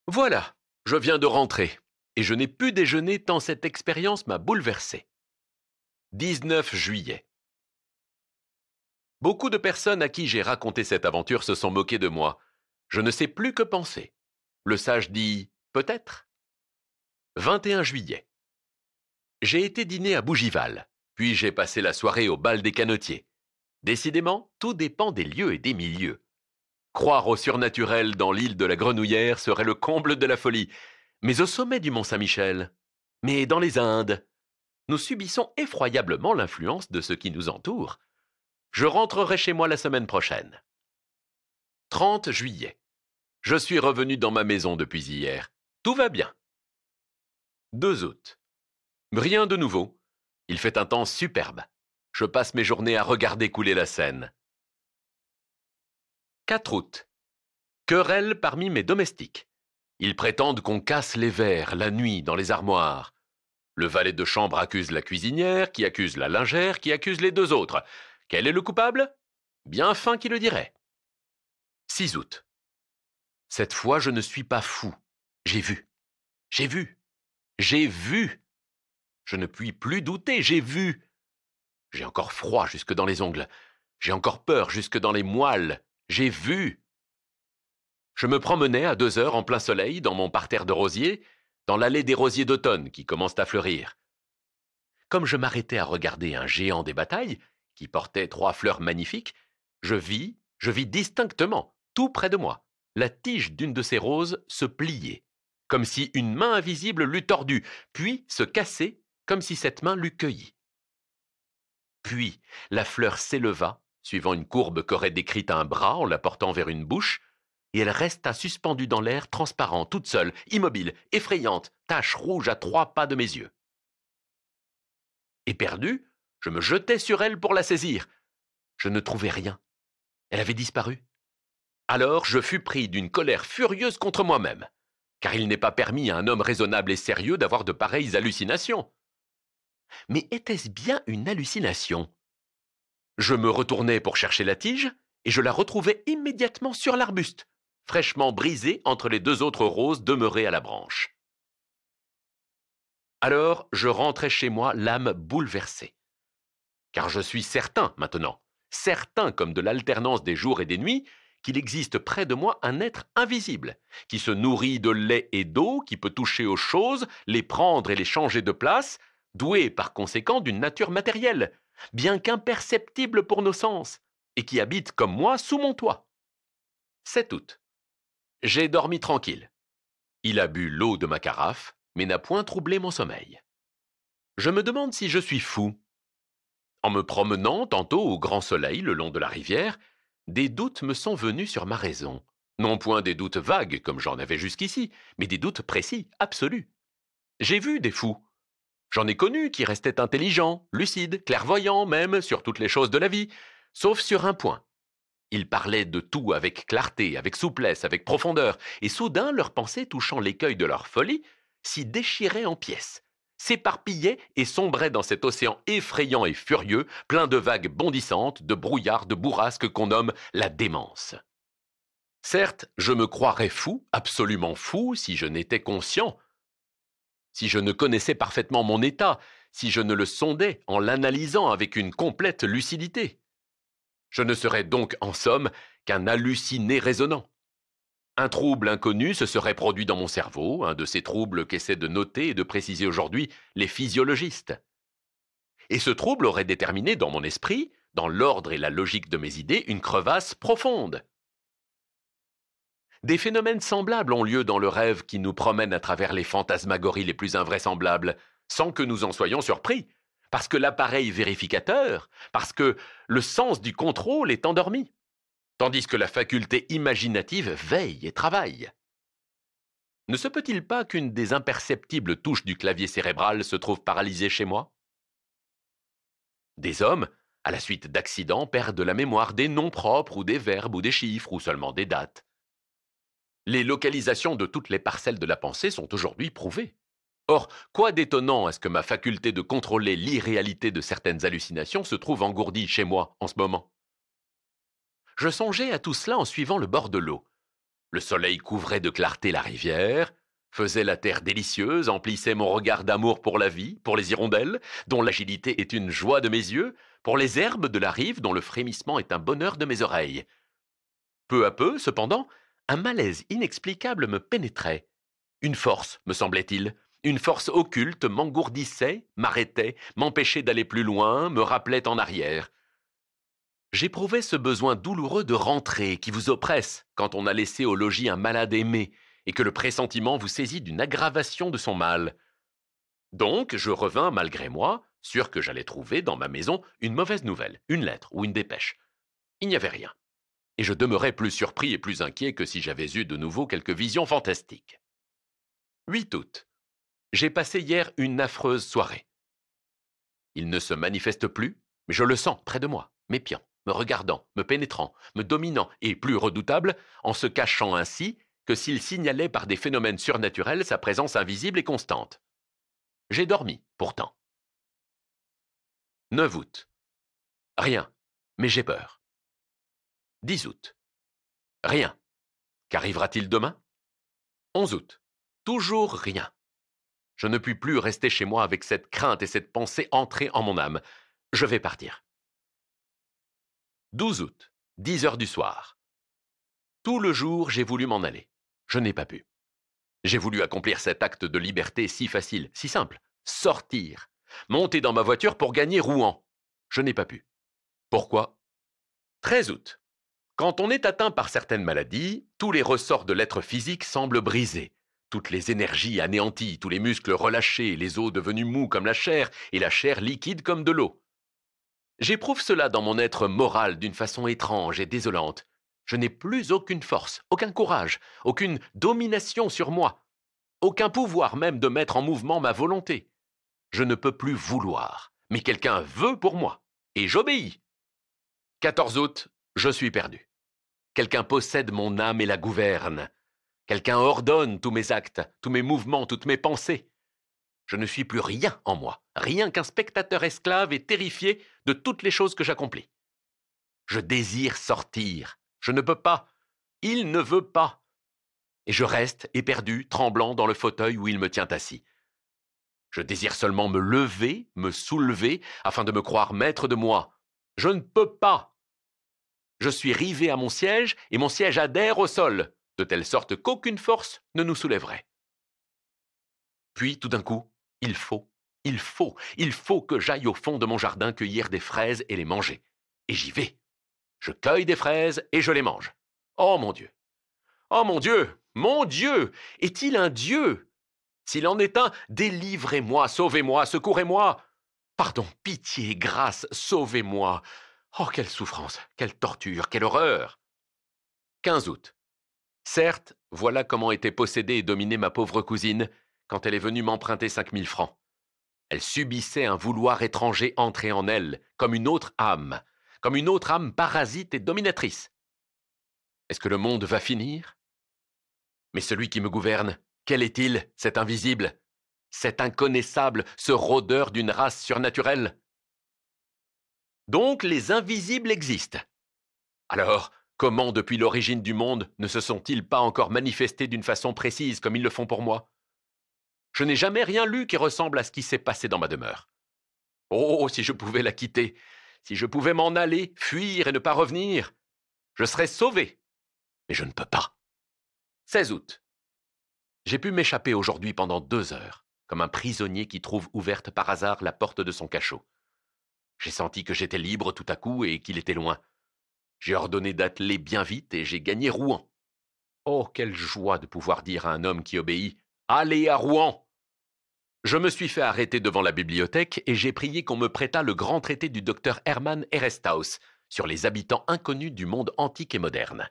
Voilà, je viens de rentrer, et je n'ai pu déjeuner tant cette expérience m'a bouleversé. 19 juillet. Beaucoup de personnes à qui j'ai raconté cette aventure se sont moquées de moi. Je ne sais plus que penser. Le sage dit peut-être. 21 juillet. J'ai été dîner à Bougival, puis j'ai passé la soirée au bal des canotiers. Décidément, tout dépend des lieux et des milieux. Croire au surnaturel dans l'île de la Grenouillère serait le comble de la folie, mais au sommet du Mont Saint-Michel, mais dans les Indes, nous subissons effroyablement l'influence de ce qui nous entoure. Je rentrerai chez moi la semaine prochaine. 30 juillet. Je suis revenu dans ma maison depuis hier. Tout va bien. 2 août. Rien de nouveau. Il fait un temps superbe. Je passe mes journées à regarder couler la Seine. 4 août. Querelle parmi mes domestiques. Ils prétendent qu'on casse les verres la nuit dans les armoires. Le valet de chambre accuse la cuisinière, qui accuse la lingère, qui accuse les deux autres. Quel est le coupable? Bien fin qui le dirait. 6 août. Cette fois, je ne suis pas fou. J'ai vu. J'ai vu. J'ai vu. Je ne puis plus douter, j'ai vu. J'ai encore froid jusque dans les ongles. J'ai encore peur jusque dans les moelles. J'ai vu. Je me promenais à 2 heures en plein soleil dans mon parterre de rosiers, dans l'allée des rosiers d'automne qui commencent à fleurir. Comme je m'arrêtais à regarder un géant des batailles, qui portait 3 fleurs magnifiques, je vis distinctement, tout près de moi, la tige d'une de ces roses se plier, comme si une main invisible l'eût tordue, puis se casser, comme si cette main l'eût cueillie. Puis la fleur s'éleva, suivant une courbe qu'aurait décrite un bras en la portant vers une bouche, et elle resta suspendue dans l'air, transparente, toute seule, immobile, effrayante, tache rouge à 3 pas de mes yeux. Éperdu, je me jetai sur elle pour la saisir. Je ne trouvais rien. Elle avait disparu. Alors je fus pris d'une colère furieuse contre moi-même, car il n'est pas permis à un homme raisonnable et sérieux d'avoir de pareilles hallucinations. Mais était-ce bien une hallucination? Je me retournai pour chercher la tige, et je la retrouvai immédiatement sur l'arbuste, fraîchement brisée entre les 2 autres roses demeurées à la branche. Alors je rentrai chez moi l'âme bouleversée. Car je suis certain maintenant, certain comme de l'alternance des jours et des nuits, qu'il existe près de moi un être invisible, qui se nourrit de lait et d'eau, qui peut toucher aux choses, les prendre et les changer de place, doué par conséquent d'une nature matérielle, bien qu'imperceptible pour nos sens, et qui habite comme moi sous mon toit. 7 août. J'ai dormi tranquille. Il a bu l'eau de ma carafe, mais n'a point troublé mon sommeil. Je me demande si je suis fou. En me promenant tantôt au grand soleil le long de la rivière, des doutes me sont venus sur ma raison. Non point des doutes vagues comme j'en avais jusqu'ici, mais des doutes précis, absolus. J'ai vu des fous. J'en ai connu qui restaient intelligents, lucides, clairvoyants même sur toutes les choses de la vie, sauf sur un point. Ils parlaient de tout avec clarté, avec souplesse, avec profondeur, et soudain leurs pensées touchant l'écueil de leur folie s'y déchiraient en pièces, s'éparpillaient et sombraient dans cet océan effrayant et furieux, plein de vagues bondissantes, de brouillards, de bourrasques qu'on nomme la démence. Certes, je me croirais fou, absolument fou, si je n'étais conscient, si je ne connaissais parfaitement mon état, si je ne le sondais en l'analysant avec une complète lucidité. Je ne serais donc, en somme, qu'un halluciné raisonnant. Un trouble inconnu se serait produit dans mon cerveau, un de ces troubles qu'essaient de noter et de préciser aujourd'hui les physiologistes. Et ce trouble aurait déterminé dans mon esprit, dans l'ordre et la logique de mes idées, une crevasse profonde. Des phénomènes semblables ont lieu dans le rêve qui nous promène à travers les fantasmagories les plus invraisemblables, sans que nous en soyons surpris, parce que l'appareil vérificateur, parce que le sens du contrôle est endormi, tandis que la faculté imaginative veille et travaille. Ne se peut-il pas qu'une des imperceptibles touches du clavier cérébral se trouve paralysée chez moi? Des hommes, à la suite d'accidents, perdent la mémoire des noms propres ou des verbes ou des chiffres ou seulement des dates. Les localisations de toutes les parcelles de la pensée sont aujourd'hui prouvées. Or, quoi d'étonnant à ce que ma faculté de contrôler l'irréalité de certaines hallucinations se trouve engourdie chez moi en ce moment? Je songeais à tout cela en suivant le bord de l'eau. Le soleil couvrait de clarté la rivière, faisait la terre délicieuse, emplissait mon regard d'amour pour la vie, pour les hirondelles, dont l'agilité est une joie de mes yeux, pour les herbes de la rive, dont le frémissement est un bonheur de mes oreilles. Peu à peu, cependant, un malaise inexplicable me pénétrait. Une force, me semblait-il, une force occulte m'engourdissait, m'arrêtait, m'empêchait d'aller plus loin, me rappelait en arrière. J'éprouvais ce besoin douloureux de rentrer qui vous oppresse quand on a laissé au logis un malade aimé et que le pressentiment vous saisit d'une aggravation de son mal. Donc, je revins malgré moi, sûr que j'allais trouver dans ma maison une mauvaise nouvelle, une lettre ou une dépêche. Il n'y avait rien. Et je demeurais plus surpris et plus inquiet que si j'avais eu de nouveau quelques visions fantastiques. 8 août. J'ai passé hier une affreuse soirée. Il ne se manifeste plus, mais je le sens près de moi, m'épiant, me regardant, me pénétrant, me dominant et, plus redoutable, en se cachant ainsi que s'il signalait par des phénomènes surnaturels sa présence invisible et constante. J'ai dormi, pourtant. 9 août. Rien, mais j'ai peur. 10 août. Rien. Qu'arrivera-t-il demain? 11 août. Toujours rien. Je ne puis plus rester chez moi avec cette crainte et cette pensée entrée en mon âme. Je vais partir. 12 août, 10 heures du soir. Tout le jour, j'ai voulu m'en aller. Je n'ai pas pu. J'ai voulu accomplir cet acte de liberté si facile, si simple. Sortir. Monter dans ma voiture pour gagner Rouen. Je n'ai pas pu. Pourquoi? 13 août. Quand on est atteint par certaines maladies, tous les ressorts de l'être physique semblent brisés. Toutes les énergies anéanties, tous les muscles relâchés, les os devenus mous comme la chair et la chair liquide comme de l'eau. J'éprouve cela dans mon être moral d'une façon étrange et désolante. Je n'ai plus aucune force, aucun courage, aucune domination sur moi, aucun pouvoir même de mettre en mouvement ma volonté. Je ne peux plus vouloir, mais quelqu'un veut pour moi, et j'obéis. 14 août, je suis perdu. Quelqu'un possède mon âme et la gouverne. Quelqu'un ordonne tous mes actes, tous mes mouvements, toutes mes pensées. Je ne suis plus rien en moi, rien qu'un spectateur esclave et terrifié de toutes les choses que j'accomplis. Je désire sortir. Je ne peux pas. Il ne veut pas. Et je reste éperdu, tremblant dans le fauteuil où il me tient assis. Je désire seulement me lever, me soulever, afin de me croire maître de moi. Je ne peux pas. Je suis rivé à mon siège et mon siège adhère au sol, de telle sorte qu'aucune force ne nous soulèverait. Puis, tout d'un coup, il faut que j'aille au fond de mon jardin cueillir des fraises et les manger. Et j'y vais. Je cueille des fraises et je les mange. Oh mon Dieu! Oh mon Dieu! Mon Dieu! Est-il un Dieu? S'il en est un, délivrez-moi, sauvez-moi, secourez-moi! Pardon, pitié, grâce, sauvez-moi! Oh, quelle souffrance, quelle torture, quelle horreur! 15 août. Certes, voilà comment était possédée et dominée ma pauvre cousine quand elle est venue m'emprunter 5000 francs. Elle subissait un vouloir étranger entrer en elle, comme une autre âme parasite et dominatrice. Est-ce que le monde va finir? Mais celui qui me gouverne, quel est-il, cet invisible, cet inconnaissable, ce rôdeur d'une race surnaturelle? Donc les invisibles existent. Alors, comment depuis l'origine du monde ne se sont-ils pas encore manifestés d'une façon précise comme ils le font pour moi? Je n'ai jamais rien lu qui ressemble à ce qui s'est passé dans ma demeure. Oh, si je pouvais la quitter, si je pouvais m'en aller, fuir et ne pas revenir, je serais sauvé. Mais je ne peux pas. 16 août. J'ai pu m'échapper aujourd'hui pendant 2 heures, comme un prisonnier qui trouve ouverte par hasard la porte de son cachot. J'ai senti que j'étais libre tout à coup et qu'il était loin. J'ai ordonné d'atteler bien vite et j'ai gagné Rouen. Oh, quelle joie de pouvoir dire à un homme qui obéit « Allez à Rouen !» Je me suis fait arrêter devant la bibliothèque et j'ai prié qu'on me prêtât le grand traité du docteur Hermann Heresthaus sur les habitants inconnus du monde antique et moderne.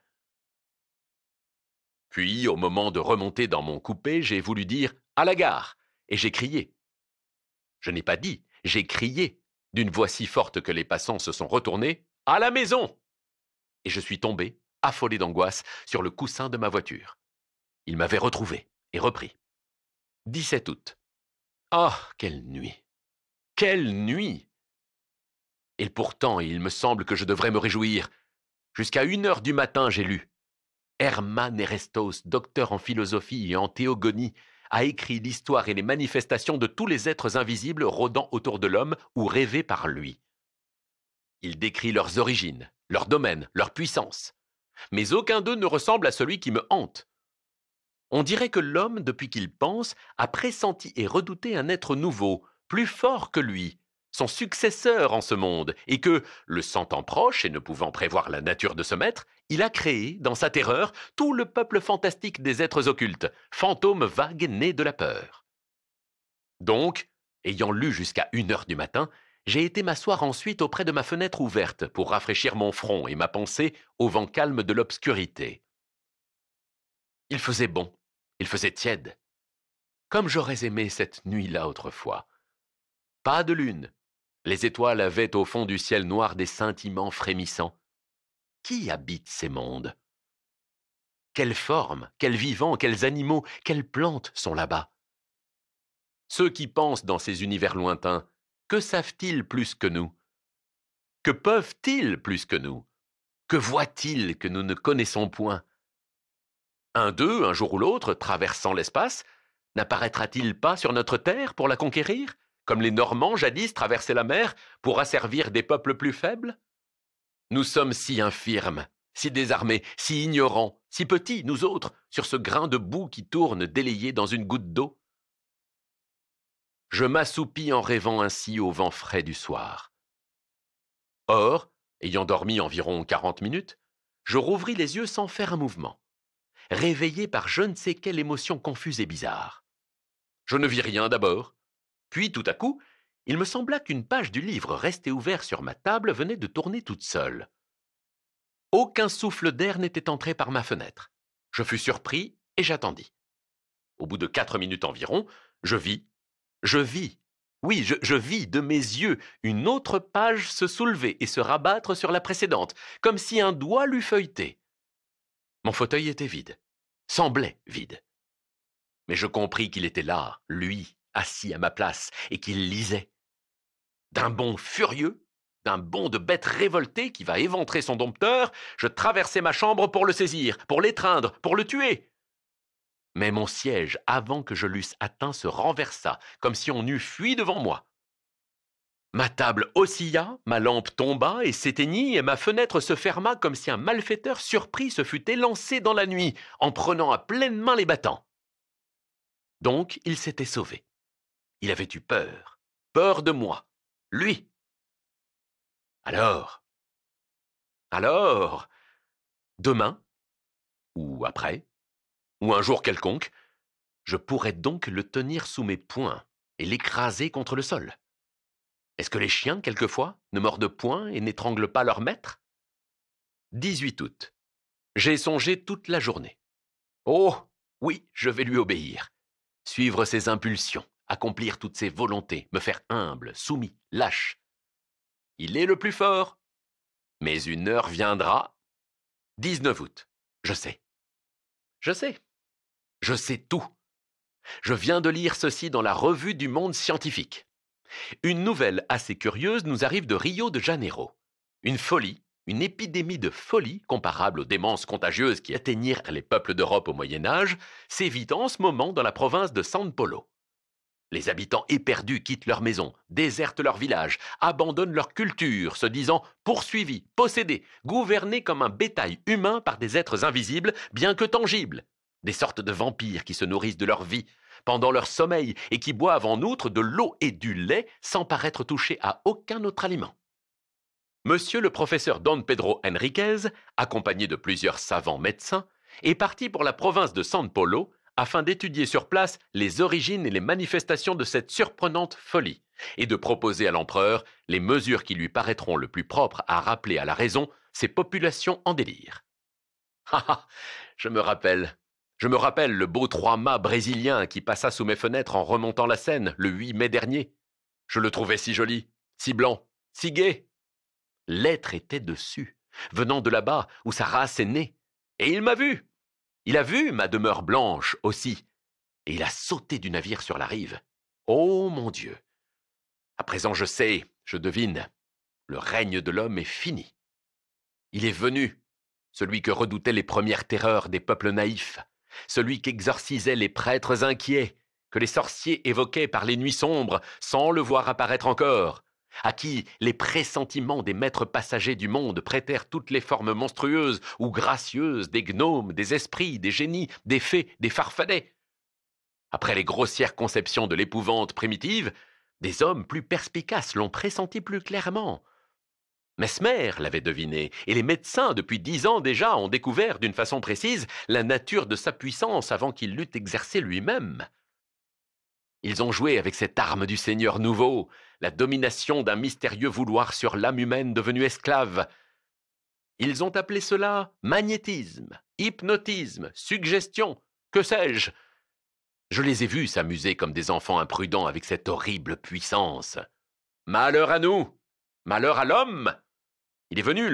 Puis, au moment de remonter dans mon coupé, j'ai voulu dire « à la gare !» et j'ai crié. Je n'ai pas dit, j'ai crié, d'une voix si forte que les passants se sont retournés « à la maison !» Et je suis tombé, affolé d'angoisse, sur le coussin de ma voiture. Il m'avait retrouvé et repris. 17 août. Ah, quelle nuit! Quelle nuit! Et pourtant, il me semble que je devrais me réjouir. Jusqu'à 1 heure du matin, j'ai lu. Hermann Erestos, docteur en philosophie et en théogonie, a écrit l'histoire et les manifestations de tous les êtres invisibles rôdant autour de l'homme ou rêvés par lui. Il décrit leurs origines, leurs domaines, leur puissance. Mais aucun d'eux ne ressemble à celui qui me hante. On dirait que l'homme, depuis qu'il pense, a pressenti et redouté un être nouveau, plus fort que lui, son successeur en ce monde, et que, le sentant proche et ne pouvant prévoir la nature de ce maître, il a créé, dans sa terreur, tout le peuple fantastique des êtres occultes, fantômes vagues nés de la peur. Donc, ayant lu jusqu'à 1 heure du matin, j'ai été m'asseoir ensuite auprès de ma fenêtre ouverte pour rafraîchir mon front et ma pensée au vent calme de l'obscurité. Il faisait bon, il faisait tiède, comme j'aurais aimé cette nuit-là autrefois. Pas de lune, les étoiles avaient au fond du ciel noir des scintillements frémissants. Qui habite ces mondes? Quelles formes, quels vivants, quels animaux, quelles plantes sont là-bas? Ceux qui pensent dans ces univers lointains, que savent-ils plus que nous? Que peuvent-ils plus que nous? Que voient-ils que nous ne connaissons point? Un d'eux, un jour ou l'autre, traversant l'espace, n'apparaîtra-t-il pas sur notre terre pour la conquérir, comme les Normands jadis traversaient la mer pour asservir des peuples plus faibles? Nous sommes si infirmes, si désarmés, si ignorants, si petits, nous autres, sur ce grain de boue qui tourne délayé dans une goutte d'eau. Je m'assoupis en rêvant ainsi au vent frais du soir. Or, ayant dormi environ 40 minutes, je rouvris les yeux sans faire un mouvement, réveillé par je ne sais quelle émotion confuse et bizarre. Je ne vis rien d'abord, puis tout à coup, il me sembla qu'une page du livre resté ouvert sur ma table venait de tourner toute seule. Aucun souffle d'air n'était entré par ma fenêtre. Je fus surpris et j'attendis. Au bout de 4 minutes environ, je vis, oui, je vis de mes yeux une autre page se soulever et se rabattre sur la précédente, comme si un doigt l'eût feuilleté. Mon fauteuil était vide, semblait vide. Mais je compris qu'il était là, lui, assis à ma place, et qu'il lisait. D'un bond furieux, d'un bond de bête révoltée qui va éventrer son dompteur, je traversai ma chambre pour le saisir, pour l'étreindre, pour le tuer. Mais mon siège, avant que je l'eusse atteint, se renversa, comme si on eût fui devant moi. Ma table oscilla, ma lampe tomba et s'éteignit, et ma fenêtre se ferma comme si un malfaiteur surpris se fût élancé dans la nuit, en prenant à pleine main les battants. Donc il s'était sauvé. Il avait eu peur, peur de moi, lui. Alors, demain, ou après, ou un jour quelconque, je pourrais donc le tenir sous mes poings et l'écraser contre le sol. Est-ce que les chiens, quelquefois, ne mordent point et n'étranglent pas leur maître? 18 août. J'ai songé toute la journée. Oh, oui, je vais lui obéir. Suivre ses impulsions, accomplir toutes ses volontés, me faire humble, soumis, lâche. Il est le plus fort. Mais une heure viendra. 19 août. Je sais. Je sais tout. Je viens de lire ceci dans la Revue du Monde Scientifique. Une nouvelle assez curieuse nous arrive de Rio de Janeiro. Une folie, une épidémie de folie, comparable aux démences contagieuses qui atteignirent les peuples d'Europe au Moyen-Âge, sévit en ce moment dans la province de São Paulo. Les habitants éperdus quittent leurs maisons, désertent leur village, abandonnent leur culture, se disant poursuivis, possédés, gouvernés comme un bétail humain par des êtres invisibles, bien que tangibles. Des sortes de vampires qui se nourrissent de leur vie pendant leur sommeil et qui boivent en outre de l'eau et du lait sans paraître touchés à aucun autre aliment. Monsieur le professeur Don Pedro Henriquez, accompagné de plusieurs savants médecins, est parti pour la province de São Paulo afin d'étudier sur place les origines et les manifestations de cette surprenante folie et de proposer à l'empereur les mesures qui lui paraîtront le plus propres à rappeler à la raison ces populations en délire. Ah ah, je me rappelle le beau 3-mâts brésilien qui passa sous mes fenêtres en remontant la Seine le 8 mai dernier. Je le trouvais si joli, si blanc, si gai. L'être était dessus, venant de là-bas où sa race est née. Et il m'a vu. Il a vu ma demeure blanche aussi. Et il a sauté du navire sur la rive. Oh mon Dieu! À présent je sais, je devine, le règne de l'homme est fini. Il est venu. celui que redoutaient les premières terreurs des peuples naïfs, celui qu'exorcisaient les prêtres inquiets, que les sorciers évoquaient par les nuits sombres sans le voir apparaître encore, à qui les pressentiments des maîtres passagers du monde prêtèrent toutes les formes monstrueuses ou gracieuses des gnomes, des esprits, des génies, des fées, des farfadets. Après les grossières conceptions de l'épouvante primitive, des hommes plus perspicaces l'ont pressenti plus clairement. Mesmer l'avait deviné, et les médecins, depuis 10 ans déjà, ont découvert d'une façon précise la nature de sa puissance avant qu'il l'eût exercée lui-même. Ils ont joué avec cette arme du Seigneur nouveau, la domination d'un mystérieux vouloir sur l'âme humaine devenue esclave. Ils ont appelé cela magnétisme, hypnotisme, suggestion, que sais-je. Je les ai vus s'amuser comme des enfants imprudents avec cette horrible puissance. Malheur à nous! Malheur à l'homme! Il est venu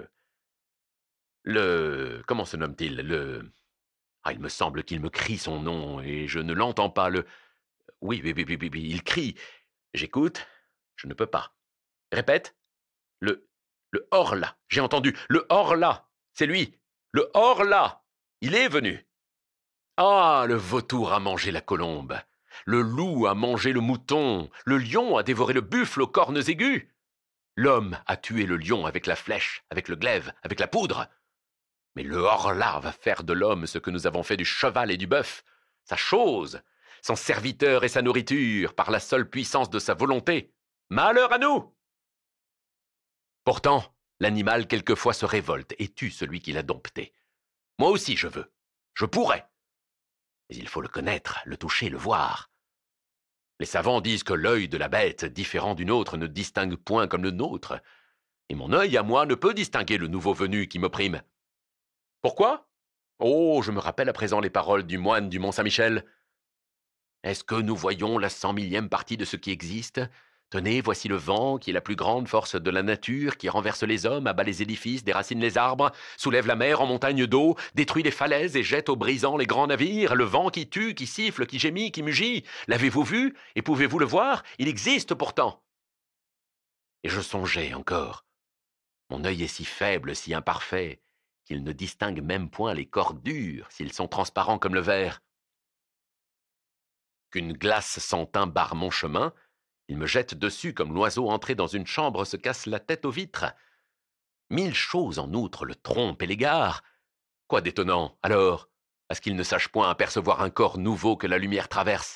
comment se nomme-t-il? Il me semble qu'il me crie son nom, et je ne l'entends pas, Oui, il crie. J'écoute, je ne peux pas. Répète. Le Horla, j'ai entendu. Le Horla, c'est lui. Le Horla, il est venu. Ah, le vautour a mangé la colombe. Le loup a mangé le mouton. Le lion a dévoré le buffle aux cornes aiguës. L'homme a tué le lion avec la flèche, avec le glaive, avec la poudre. Mais le Horla va faire de l'homme ce que nous avons fait du cheval et du bœuf, sa chose, son serviteur et sa nourriture, par la seule puissance de sa volonté. Malheur à nous! Pourtant, l'animal quelquefois se révolte et tue celui qui l'a dompté. Moi aussi je veux, je pourrais. Mais il faut le connaître, le toucher, le voir. Les savants disent que l'œil de la bête, différent d'une autre, ne distingue point comme le nôtre, et mon œil à moi ne peut distinguer le nouveau venu qui m'opprime. Pourquoi? Oh, je me rappelle à présent les paroles du moine du Mont-Saint-Michel. Est-ce que nous voyons la 100 000e partie de ce qui existe? Tenez, voici le vent, qui est la plus grande force de la nature, qui renverse les hommes, abat les édifices, déracine les arbres, soulève la mer en montagne d'eau, détruit les falaises et jette aux brisants les grands navires, le vent qui tue, qui siffle, qui gémit, qui mugit. L'avez-vous vu? Et pouvez-vous le voir? Il existe pourtant. Et je songeais encore. Mon œil est si faible, si imparfait, qu'il ne distingue même point les corps durs, s'ils sont transparents comme le verre. Qu'une glace sans teint barre mon chemin, il me jette dessus comme l'oiseau entré dans une chambre se casse la tête aux vitres. 1000 choses en outre le trompent et l'égarent. Quoi d'étonnant, alors, à ce qu'il ne sache point apercevoir un corps nouveau que la lumière traverse?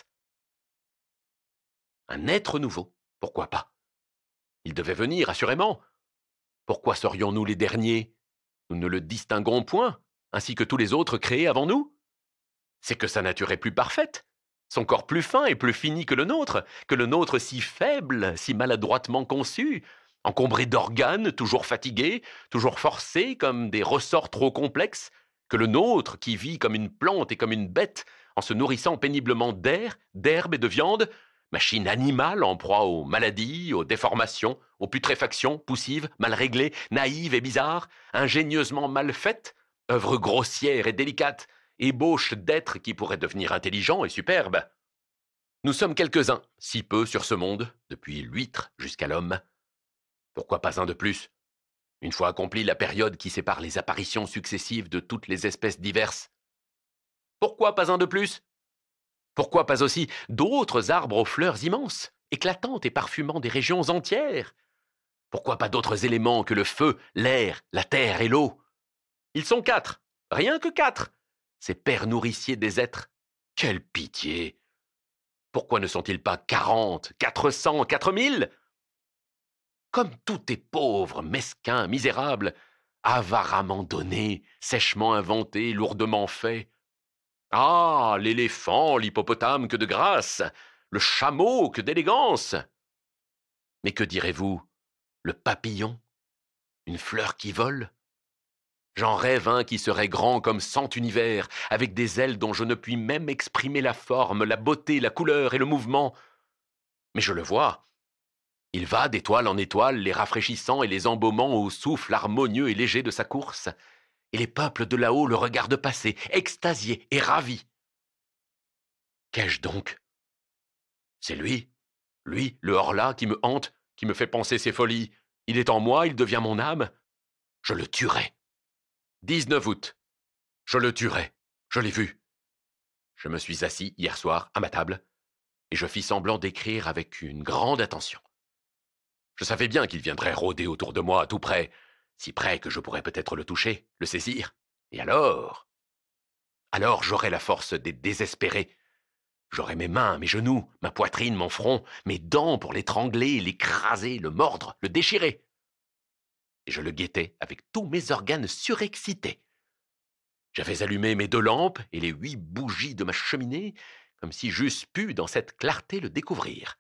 Un être nouveau, pourquoi pas? Il devait venir, assurément. Pourquoi serions-nous les derniers? Nous ne le distinguons point, ainsi que tous les autres créés avant nous. C'est que sa nature est plus parfaite, son corps plus fin et plus fini que le nôtre si faible, si maladroitement conçu, encombré d'organes, toujours fatigués, toujours forcés comme des ressorts trop complexes, que le nôtre qui vit comme une plante et comme une bête, en se nourrissant péniblement d'air, d'herbe et de viande, machine animale en proie aux maladies, aux déformations, aux putréfactions, poussive, mal réglée, naïve et bizarre, ingénieusement mal faite, œuvre grossière et délicate, ébauche d'êtres qui pourraient devenir intelligents et superbes. Nous sommes quelques-uns, si peu sur ce monde, depuis l'huître jusqu'à l'homme. Pourquoi pas un de plus? Une fois accomplie la période qui sépare les apparitions successives de toutes les espèces diverses. Pourquoi pas un de plus? Pourquoi pas aussi d'autres arbres aux fleurs immenses, éclatantes et parfumant des régions entières? Pourquoi pas d'autres éléments que le feu, l'air, la terre et l'eau? Ils sont 4, rien que 4, ces pères nourriciers des êtres. Quelle pitié! Pourquoi ne sont-ils pas 40, 400, 4000? Comme tout est pauvre, mesquin, misérable, avaramment donné, sèchement inventé, lourdement fait. Ah, l'éléphant, l'hippopotame, que de grâce! Le chameau, que d'élégance! Mais que direz-vous? Le papillon? Une fleur qui vole? J'en rêve un qui serait grand comme 100 univers, avec des ailes dont je ne puis même exprimer la forme, la beauté, la couleur et le mouvement. Mais je le vois. Il va d'étoile en étoile, les rafraîchissant et les embaumant au souffle harmonieux et léger de sa course. Et les peuples de là-haut le regardent passer, extasiés et ravis. Qu'ai-je donc? C'est lui, le Horla qui me hante, qui me fait penser ses folies. Il est en moi, il devient mon âme. Je le tuerai. 19 août. Je le tuerai. Je l'ai vu. Je me suis assis hier soir à ma table et je fis semblant d'écrire avec une grande attention. Je savais bien qu'il viendrait rôder autour de moi, tout près, si près que je pourrais peut-être le toucher, le saisir. Et alors j'aurais la force des désespérés. J'aurais mes mains, mes genoux, ma poitrine, mon front, mes dents pour l'étrangler, l'écraser, le mordre, le déchirer. Et je le guettais avec tous mes organes surexcités. J'avais allumé mes 2 lampes et les 8 bougies de ma cheminée, comme si j'eusse pu, dans cette clarté, le découvrir.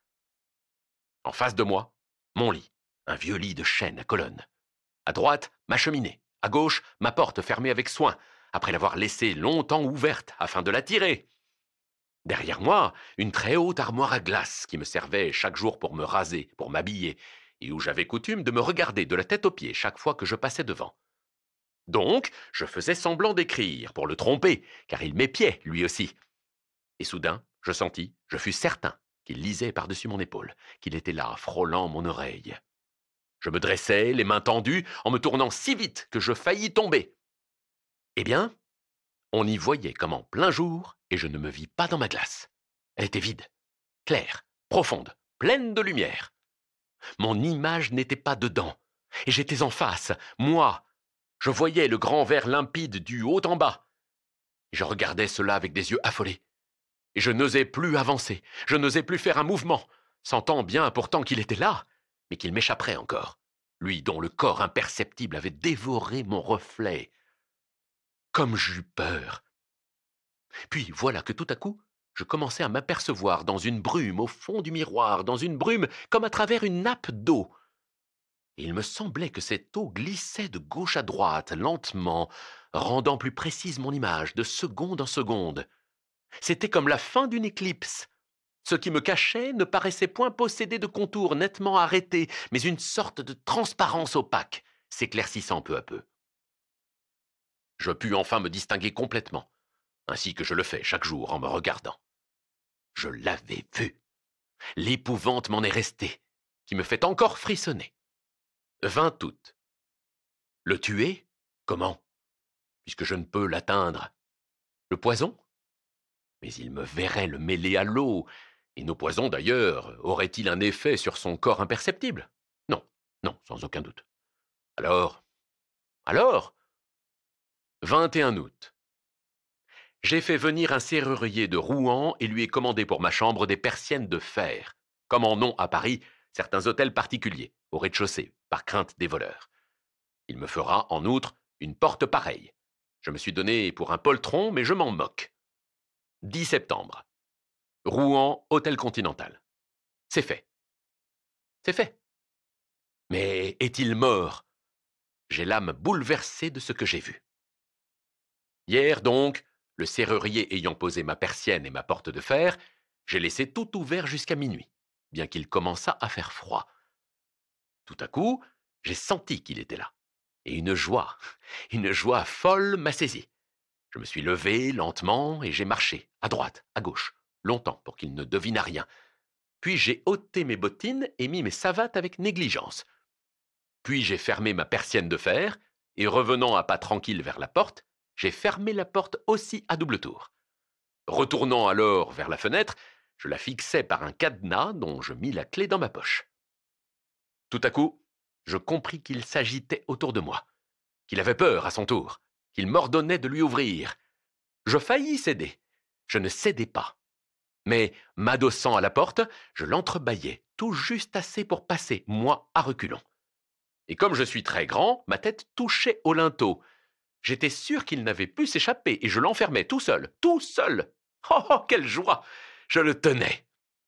En face de moi, mon lit, un vieux lit de chêne à colonnes. À droite, ma cheminée. À gauche, ma porte fermée avec soin, après l'avoir laissée longtemps ouverte afin de la tirer. Derrière moi, une très haute armoire à glace qui me servait chaque jour pour me raser, pour m'habiller, et où j'avais coutume de me regarder de la tête aux pieds chaque fois que je passais devant. Donc, je faisais semblant d'écrire, pour le tromper, car il m'épiait, lui aussi. Et soudain, je fus certain, qu'il lisait par-dessus mon épaule, qu'il était là, frôlant mon oreille. Je me dressai, les mains tendues, en me tournant si vite que je faillis tomber. Eh bien, on y voyait comme en plein jour, et je ne me vis pas dans ma glace. Elle était vide, claire, profonde, pleine de lumière. Mon image n'était pas dedans, et j'étais en face, moi. Je voyais le grand verre limpide du haut en bas. Je regardais cela avec des yeux affolés. Et je n'osais plus avancer, je n'osais plus faire un mouvement, sentant bien pourtant qu'il était là, mais qu'il m'échapperait encore, lui dont le corps imperceptible avait dévoré mon reflet. Comme j'eus peur. Puis voilà que tout à coup, je commençai à m'apercevoir dans une brume au fond du miroir, dans une brume comme à travers une nappe d'eau. Et il me semblait que cette eau glissait de gauche à droite, lentement, rendant plus précise mon image, de seconde en seconde. C'était comme la fin d'une éclipse. Ce qui me cachait ne paraissait point posséder de contours nettement arrêtés, mais une sorte de transparence opaque, s'éclaircissant peu à peu. Je pus enfin me distinguer complètement, ainsi que je le fais chaque jour en me regardant. Je l'avais vu. L'épouvante m'en est restée, qui me fait encore frissonner. 20 août. Le tuer? Comment? Puisque je ne peux l'atteindre. Le poison? Mais il me verrait le mêler à l'eau, et nos poisons, d'ailleurs, auraient-ils un effet sur son corps imperceptible? Non, non, sans aucun doute. Alors 21 août. J'ai fait venir un serrurier de Rouen et lui ai commandé pour ma chambre des persiennes de fer, comme en ont à Paris certains hôtels particuliers, au rez-de-chaussée, par crainte des voleurs. Il me fera, en outre, une porte pareille. Je me suis donné pour un poltron, mais je m'en moque. 10 septembre. Rouen, hôtel Continental. C'est fait. C'est fait. Mais est-il mort? J'ai l'âme bouleversée de ce que j'ai vu. Hier, donc, le serrurier ayant posé ma persienne et ma porte de fer, j'ai laissé tout ouvert jusqu'à minuit, bien qu'il commençât à faire froid. Tout à coup, j'ai senti qu'il était là, et une joie folle m'a saisi. Je me suis levé lentement et j'ai marché, à droite, à gauche, longtemps pour qu'il ne devinât rien. Puis j'ai ôté mes bottines et mis mes savates avec négligence. Puis j'ai fermé ma persienne de fer, et revenant à pas tranquille vers la porte, j'ai fermé la porte aussi à double tour. Retournant alors vers la fenêtre, je la fixai par un cadenas dont je mis la clé dans ma poche. Tout à coup, je compris qu'il s'agitait autour de moi, qu'il avait peur à son tour, qu'il m'ordonnait de lui ouvrir. Je faillis céder. Je ne cédai pas. Mais, m'adossant à la porte, je l'entrebâillai, tout juste assez pour passer, moi, à reculons. Et comme je suis très grand, ma tête touchait au linteau. J'étais sûr qu'il n'avait pu s'échapper, et je l'enfermais tout seul, tout seul. Oh, oh, quelle joie! Je le tenais.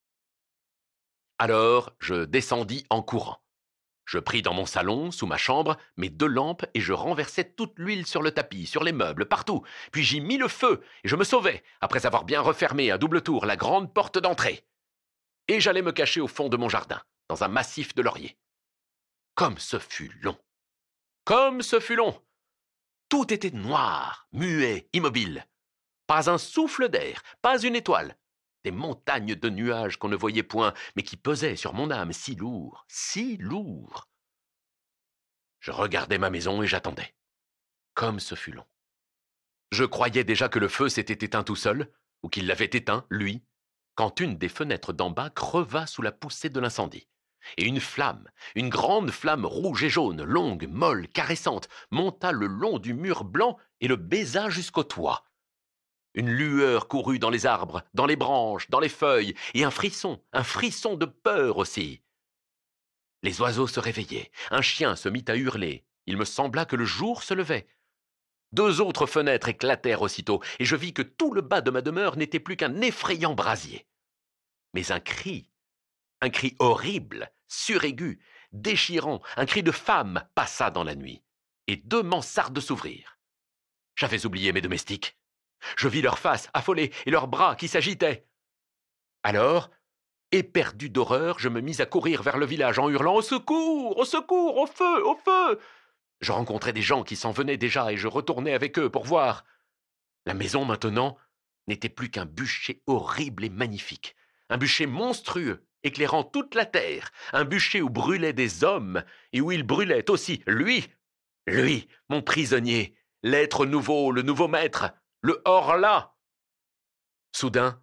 Alors, je descendis en courant. Je pris dans mon salon, sous ma chambre, mes 2 lampes et je renversai toute l'huile sur le tapis, sur les meubles, partout. Puis j'y mis le feu et je me sauvai, après avoir bien refermé à double tour la grande porte d'entrée. Et j'allais me cacher au fond de mon jardin, dans un massif de lauriers. Comme ce fut long! Comme ce fut long! Tout était noir, muet, immobile. Pas un souffle d'air, pas une étoile. Des montagnes de nuages qu'on ne voyait point, mais qui pesaient sur mon âme si lourd, si lourd. Je regardais ma maison et j'attendais. Comme ce fut long. Je croyais déjà que le feu s'était éteint tout seul, ou qu'il l'avait éteint, lui, quand une des fenêtres d'en bas creva sous la poussée de l'incendie. Et une grande flamme rouge et jaune, longue, molle, caressante, monta le long du mur blanc et le baisa jusqu'au toit. Une lueur courut dans les arbres, dans les branches, dans les feuilles, et un frisson de peur aussi. Les oiseaux se réveillaient, un chien se mit à hurler, il me sembla que le jour se levait. 2 autres fenêtres éclatèrent aussitôt, et je vis que tout le bas de ma demeure n'était plus qu'un effrayant brasier. Mais un cri horrible, suraigu, déchirant, un cri de femme passa dans la nuit, et 2 mansardes s'ouvrirent. J'avais oublié mes domestiques. Je vis leurs faces affolées et leurs bras qui s'agitaient. Alors, éperdu d'horreur, je me mis à courir vers le village en hurlant « Au secours! Au secours! Au feu! Au feu !» Je rencontrais des gens qui s'en venaient déjà et je retournais avec eux pour voir. La maison, maintenant, n'était plus qu'un bûcher horrible et magnifique, un bûcher monstrueux, éclairant toute la terre, un bûcher où brûlaient des hommes et où il brûlait aussi, lui, mon prisonnier, l'être nouveau, le nouveau maître, le hors-là. Soudain,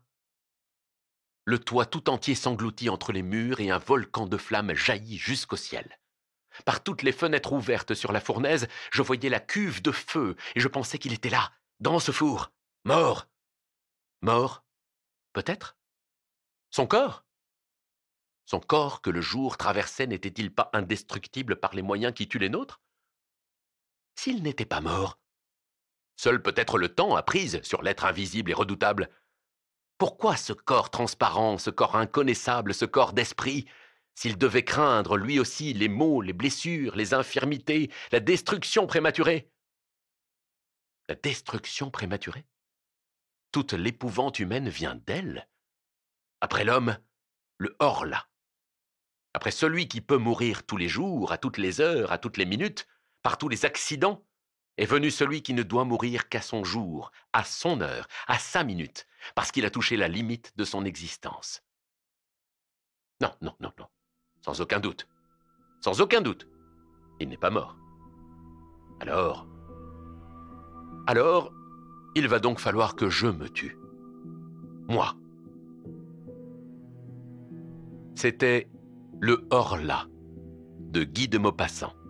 le toit tout entier s'engloutit entre les murs et un volcan de flammes jaillit jusqu'au ciel. Par toutes les fenêtres ouvertes sur la fournaise, je voyais la cuve de feu et je pensais qu'il était là, dans ce four, mort. Mort, peut-être? Son corps? Son corps que le jour traversait n'était-il pas indestructible par les moyens qui tuent les nôtres? S'il n'était pas mort, seul peut-être le temps a prise sur l'être invisible et redoutable. Pourquoi ce corps transparent, ce corps inconnaissable, ce corps d'esprit, s'il devait craindre lui aussi les maux, les blessures, les infirmités, la destruction prématurée? La destruction prématurée? Toute l'épouvante humaine vient d'elle. Après l'homme, le hors-là. Après celui qui peut mourir tous les jours, à toutes les heures, à toutes les minutes, par tous les accidents, est venu celui qui ne doit mourir qu'à son jour, à son heure, à sa minute, parce qu'il a touché la limite de son existence. Non, non, non, non. Sans aucun doute. Sans aucun doute. Il n'est pas mort. Alors, il va donc falloir que je me tue. Moi. C'était Le Horla de Guy de Maupassant.